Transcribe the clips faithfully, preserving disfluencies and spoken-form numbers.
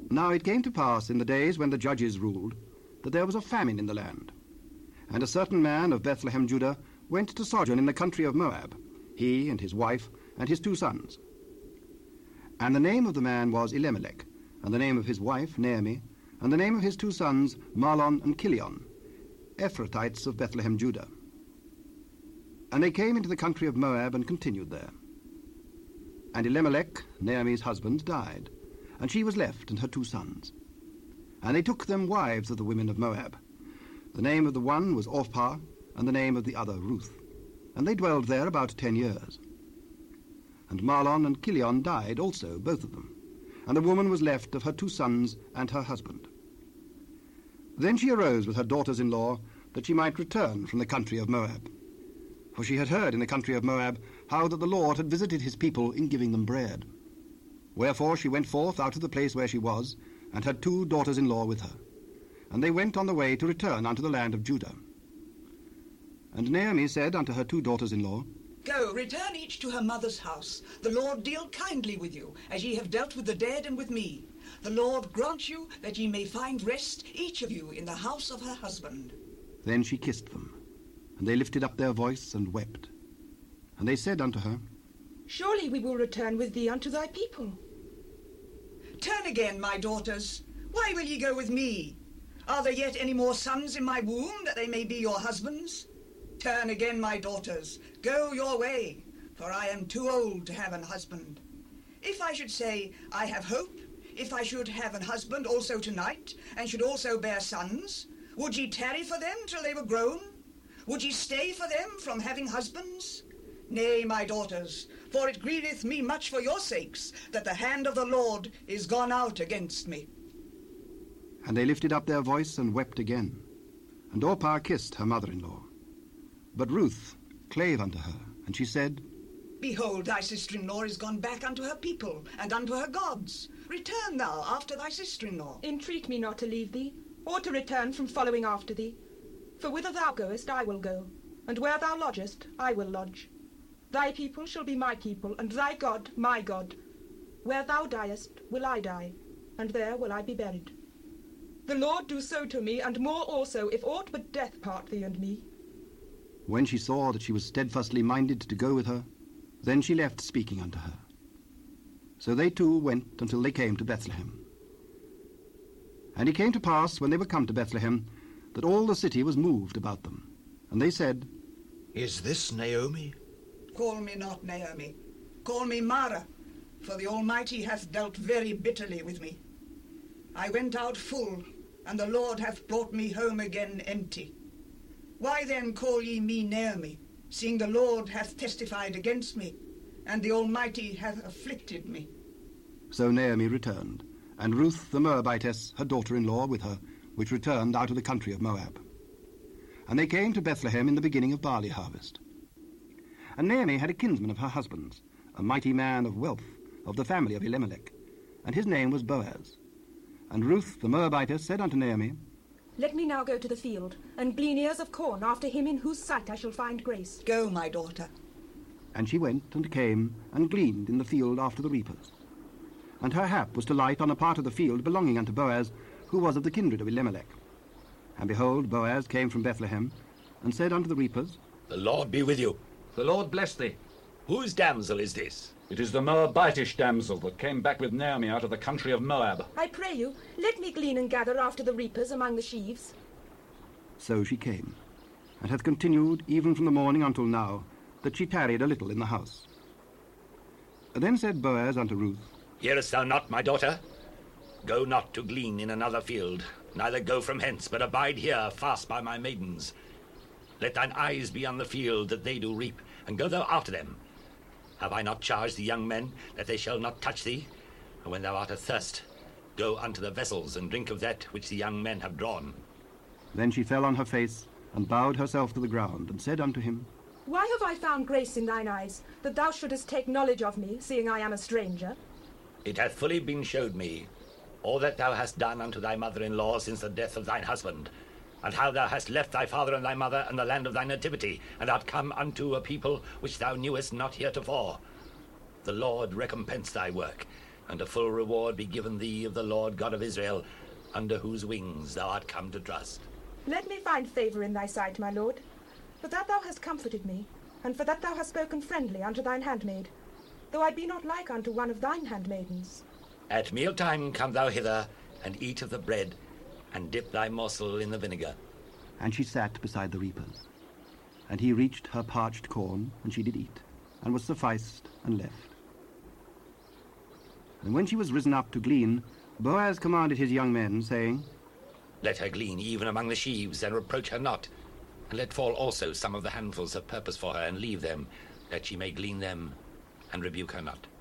Now it came to pass in the days when the judges ruled that there was a famine in the land. And a certain man of Bethlehem, Judah, went to sojourn in the country of Moab, he and his wife and his two sons. And the name of the man was Elimelech, and the name of his wife Naomi, and the name of his two sons Mahlon and Chilion, Ephrathites of Bethlehem, Judah. And they came into the country of Moab and continued there. And Elimelech, Naomi's husband, died, and she was left and her two sons. And they took them wives of the women of Moab. The name of the one was Orpah, and the name of the other Ruth. And they dwelled there about ten years. And Mahlon and Chilion died also, both of them. And the woman was left of her two sons and her husband. Then she arose with her daughters-in-law, that she might return from the country of Moab. For she had heard in the country of Moab how that the Lord had visited his people in giving them bread. Wherefore she went forth out of the place where she was, and had two daughters-in-law with her. And they went on the way to return unto the land of Judah. And Naomi said unto her two daughters-in-law, Go, return each to her mother's house. The Lord deal kindly with you, as ye have dealt with the dead and with me. The Lord grant you that ye may find rest, each of you, in the house of her husband. Then she kissed them, and they lifted up their voice and wept. And they said unto her, Surely we will return with thee unto thy people. Turn again, my daughters. Why will ye go with me? Are there yet any more sons in my womb, that they may be your husbands? Turn again, my daughters. Go your way, for I am too old to have an husband. If I should say, I have hope, if I should have an husband also tonight, and should also bear sons, would ye tarry for them till they were grown? Would ye stay for them from having husbands? Nay, my daughters, for it grieveth me much for your sakes, that the hand of the Lord is gone out against me. And they lifted up their voice and wept again. And Orpah kissed her mother-in-law. But Ruth clave unto her, and she said, Behold, thy sister-in-law is gone back unto her people, and unto her gods. Return thou after thy sister-in-law. Entreat me not to leave thee, or to return from following after thee. For whither thou goest, I will go, and where thou lodgest, I will lodge. Thy people shall be my people, and thy God my God. Where thou diest, will I die, and there will I be buried. The Lord do so to me, and more also, if aught but death part thee and me. When she saw that she was steadfastly minded to go with her, then she left speaking unto her. So they two went until they came to Bethlehem. And it came to pass, when they were come to Bethlehem, that all the city was moved about them. And they said, Is this Naomi? Call me not Naomi. Call me Mara, for the Almighty hath dealt very bitterly with me. I went out full, and the Lord hath brought me home again empty. Why then call ye me Naomi, seeing the Lord hath testified against me, and the Almighty hath afflicted me? So Naomi returned, and Ruth the Moabitess, her daughter-in-law, with her, which returned out of the country of Moab. And they came to Bethlehem in the beginning of barley harvest. And Naomi had a kinsman of her husband's, a mighty man of wealth, of the family of Elimelech, and his name was Boaz. And Ruth the Moabitess said unto Naomi, Let me now go to the field, and glean ears of corn after him in whose sight I shall find grace. Go, my daughter. And she went and came and gleaned in the field after the reapers. And her hap was to light on a part of the field belonging unto Boaz, who was of the kindred of Elimelech. And behold, Boaz came from Bethlehem, and said unto the reapers, The Lord be with you. The Lord bless thee. Whose damsel is this? It is the Moabitish damsel that came back with Naomi out of the country of Moab. I pray you, let me glean and gather after the reapers among the sheaves. So she came, and hath continued even from the morning until now, that she tarried a little in the house. Then said Boaz unto Ruth, Hearest thou not, my daughter? Go not to glean in another field, neither go from hence, but abide here fast by my maidens. Let thine eyes be on the field that they do reap, and go thou after them. Have I not charged the young men that they shall not touch thee? And when thou art athirst, go unto the vessels, and drink of that which the young men have drawn. Then she fell on her face, and bowed herself to the ground, and said unto him, Why have I found grace in thine eyes, that thou shouldest take knowledge of me, seeing I am a stranger? It hath fully been showed me all that thou hast done unto thy mother-in-law since the death of thine husband, and how thou hast left thy father and thy mother and the land of thy nativity, and art come unto a people which thou knewest not heretofore. The Lord recompense thy work, and a full reward be given thee of the Lord God of Israel, under whose wings thou art come to trust. Let me find favour in thy sight, my lord, for that thou hast comforted me, and for that thou hast spoken friendly unto thine handmaid, though I be not like unto one of thine handmaidens. At mealtime come thou hither, and eat of the bread, and dip thy morsel in the vinegar. And she sat beside the reapers. And he reached her parched corn, and she did eat, and was sufficed, and left. And when she was risen up to glean, Boaz commanded his young men, saying, Let her glean even among the sheaves, and reproach her not. And let fall also some of the handfuls of purpose for her, and leave them, that she may glean them, and rebuke her not.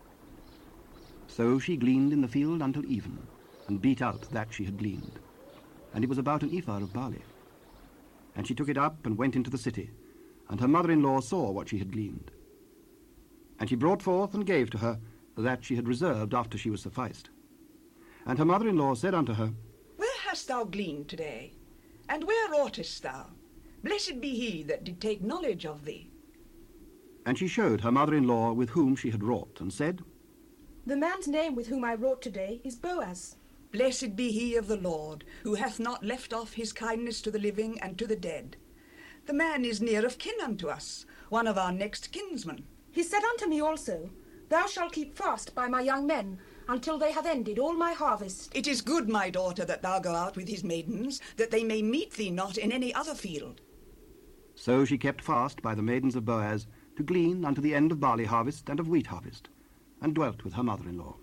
So she gleaned in the field until even, and beat out that she had gleaned. And it was about an ephah of barley. And she took it up and went into the city, and her mother-in-law saw what she had gleaned. And she brought forth and gave to her that she had reserved after she was sufficed. And her mother-in-law said unto her, Where hast thou gleaned today? And where wroughtest thou? Blessed be he that did take knowledge of thee. And she showed her mother-in-law with whom she had wrought, and said, The man's name with whom I wrought today is Boaz. Blessed be he of the Lord, who hath not left off his kindness to the living and to the dead. The man is near of kin unto us, one of our next kinsmen. He said unto me also, Thou shalt keep fast by my young men, until they have ended all my harvest. It is good, my daughter, that thou go out with his maidens, that they may meet thee not in any other field. So she kept fast by the maidens of Boaz, to glean unto the end of barley harvest and of wheat harvest, and dwelt with her mother-in-law.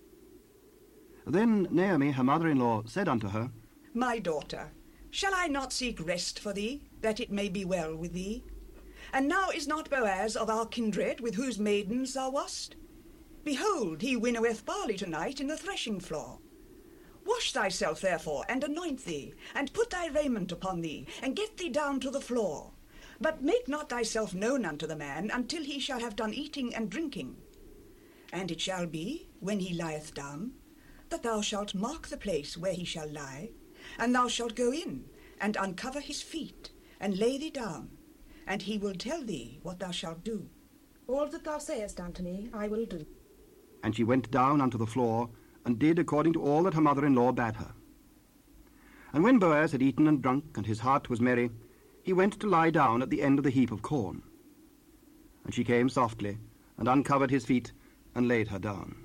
Then Naomi, her mother-in-law, said unto her, My daughter, shall I not seek rest for thee, that it may be well with thee? And now is not Boaz of our kindred, with whose maidens thou wast? Behold, he winnoweth barley tonight in the threshing floor. Wash thyself therefore, and anoint thee, and put thy raiment upon thee, and get thee down to the floor. But make not thyself known unto the man, until he shall have done eating and drinking. And it shall be, when he lieth down, that thou shalt mark the place where he shall lie, and thou shalt go in, and uncover his feet, and lay thee down, and he will tell thee what thou shalt do. All that thou sayest unto me I will do. And she went down unto the floor, and did according to all that her mother-in-law bade her. And when Boaz had eaten and drunk, and his heart was merry, he went to lie down at the end of the heap of corn. And she came softly, and uncovered his feet, and laid her down.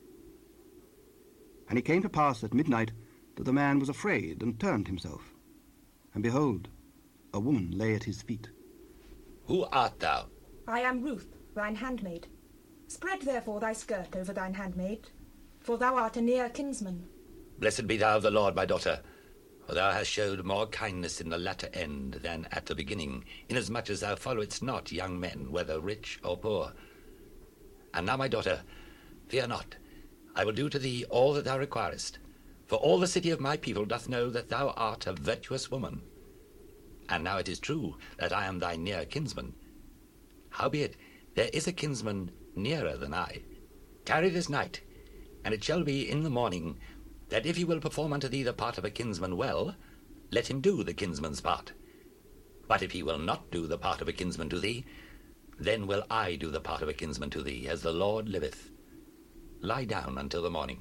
And it came to pass at midnight that the man was afraid, and turned himself. And behold, a woman lay at his feet. Who art thou? I am Ruth, thine handmaid. Spread therefore thy skirt over thine handmaid, for thou art a near kinsman. Blessed be thou of the Lord, my daughter, for thou hast showed more kindness in the latter end than at the beginning, inasmuch as thou followedst not young men, whether rich or poor. And now, my daughter, fear not. I will do to thee all that thou requirest, for all the city of my people doth know that thou art a virtuous woman. And now it is true that I am thy near kinsman. Howbeit, there is a kinsman nearer than I. Tarry this night, and it shall be in the morning, that if he will perform unto thee the part of a kinsman well, let him do the kinsman's part. But if he will not do the part of a kinsman to thee, then will I do the part of a kinsman to thee, as the Lord liveth. Lie down until the morning.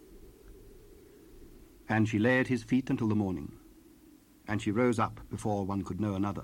And she lay at his feet until the morning. And she rose up before one could know another.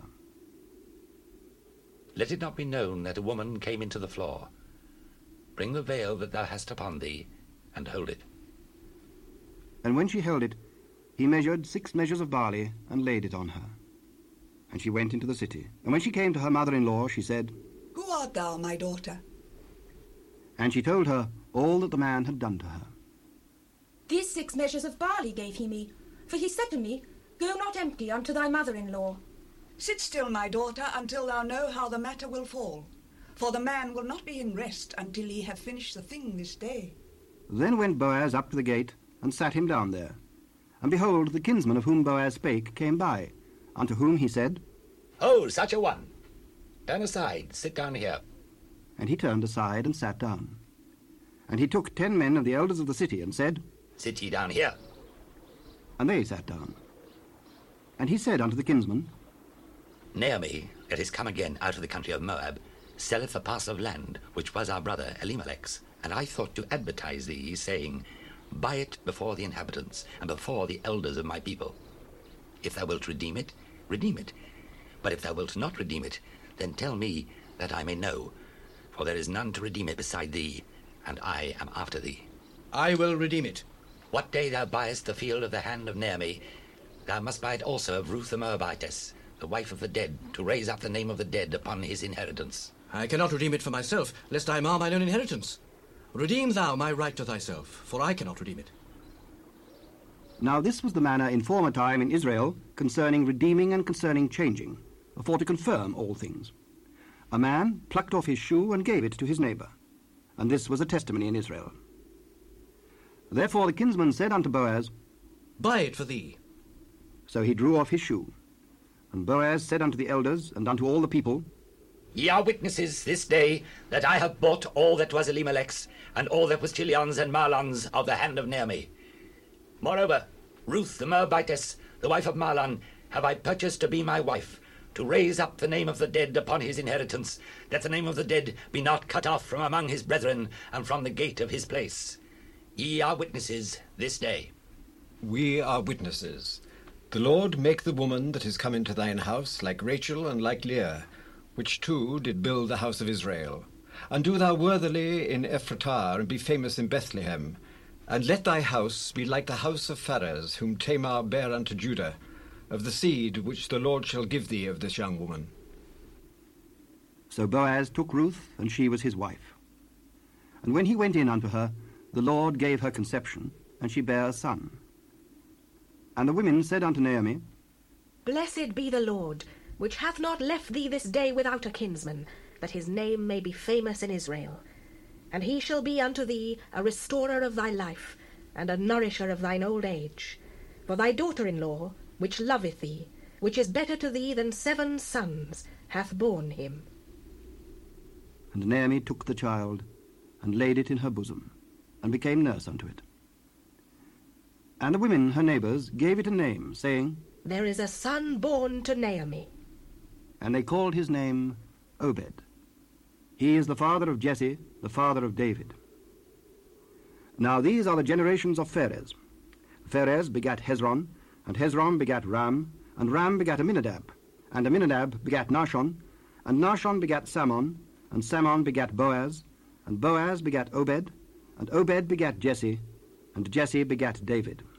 Let it not be known that a woman came into the floor. Bring the veil that thou hast upon thee, and hold it. And when she held it, he measured six measures of barley, and laid it on her. And she went into the city. And when she came to her mother-in-law, she said, Who art thou, my daughter? And she told her all that the man had done to her. These six measures of barley gave he me, for he said to me, Go not empty unto thy mother-in-law. Sit still, my daughter, until thou know how the matter will fall. For the man will not be in rest until he have finished the thing this day. Then went Boaz up to the gate, and sat him down there. And behold, the kinsman of whom Boaz spake came by, unto whom he said, Hold, such a one! Turn aside, sit down here. And he turned aside and sat down. And he took ten men of the elders of the city, and said, Sit ye down here. And they sat down. And he said unto the kinsman, Naomi, that is come again out of the country of Moab, selleth a parcel of land, which was our brother Elimelech's, And I thought to advertise thee, saying, Buy it before the inhabitants, and before the elders of my people. If thou wilt redeem it, redeem it. But if thou wilt not redeem it, then tell me, that I may know. For there is none to redeem it beside thee, and I am after thee. I will redeem it. What day thou buyest the field of the hand of Naomi, thou must buy it also of Ruth the Moabitess, the wife of the dead, to raise up the name of the dead upon his inheritance. I cannot redeem it for myself, lest I mar mine own inheritance. Redeem thou my right to thyself, for I cannot redeem it. Now this was the manner in former time in Israel concerning redeeming and concerning changing, for to confirm all things. A man plucked off his shoe and gave it to his neighbour, and this was a testimony in Israel. Therefore the kinsman said unto Boaz, Buy it for thee. So he drew off his shoe. And Boaz said unto the elders and unto all the people, Ye are witnesses this day that I have bought all that was Elimelech's, and all that was Chilion's and Mahlon's of the hand of Naomi. Moreover, Ruth the Moabitess, the wife of Mahlon, have I purchased to be my wife, to raise up the name of the dead upon his inheritance, that the name of the dead be not cut off from among his brethren, and from the gate of his place. Ye are witnesses this day. We are witnesses. The Lord make the woman that is come into thine house like Rachel and like Leah, which two did build the house of Israel. And do thou worthily in Ephratah, and be famous in Bethlehem. And let thy house be like the house of Pharez, whom Tamar bare unto Judah, of the seed which the Lord shall give thee of this young woman. So Boaz took Ruth, and she was his wife. And when he went in unto her, the Lord gave her conception, and she bare a son. And the women said unto Naomi, Blessed be the Lord, which hath not left thee this day without a kinsman, that his name may be famous in Israel. And he shall be unto thee a restorer of thy life, and a nourisher of thine old age. For thy daughter-in-law, which loveth thee, which is better to thee than seven sons, hath borne him. And Naomi took the child, and laid it in her bosom, and became nurse unto it. And the women, her neighbours, gave it a name, saying, There is a son born to Naomi. And they called his name Obed. He is the father of Jesse, the father of David. Now these are the generations of Pharez. Pharez begat Hezron, and Hezron begat Ram, and Ram begat Aminadab, and Aminadab begat Nahshon, and Nahshon begat Salmon, and Salmon begat Boaz, and Boaz begat Obed, and Obed begat Jesse, and Jesse begat David.